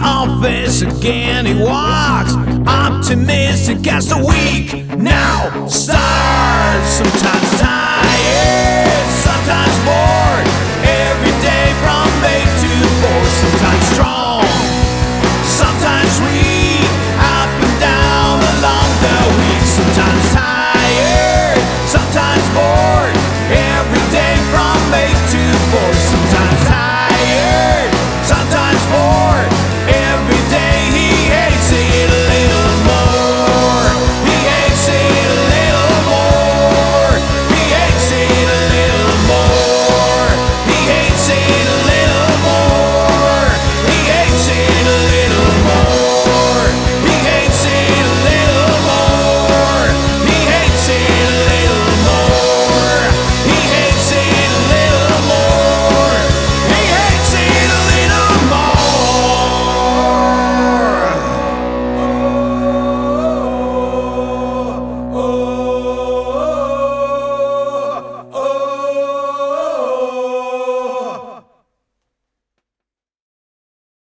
office again he walks, optimistic as the week now starts. Sometimes tired, sometimes bored, every day from 8 to 4. Sometimes strong, sometimes weak, up and down along the week. Sometimes tired, sometimes bored, every day from 8 to 4. Sometimes tired, sometimes bored.